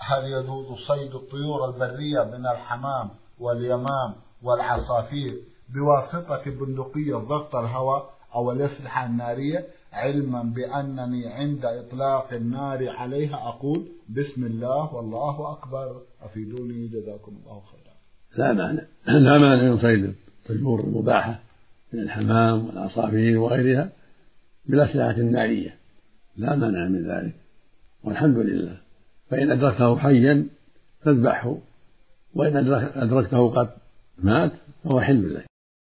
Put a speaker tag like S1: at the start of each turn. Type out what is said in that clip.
S1: هل يجوز صيد الطيور البرية من الحمام واليمام والعصافير بواسطة بندقية ضغط الهواء أو الأسلحة النارية، علما بأنني عند إطلاق النار عليها أقول بسم الله والله أكبر؟ أفيدوني جزاكم الله خيرا.
S2: لا مانع من صيد الطيور المباحة من الحمام والعصافير وغيرها بالأسلحة النارية، لا مانع من ذلك، والحمد لله. فإن أدركته حيا فاذبحه، وإن أدركته قد مات فهو حل له.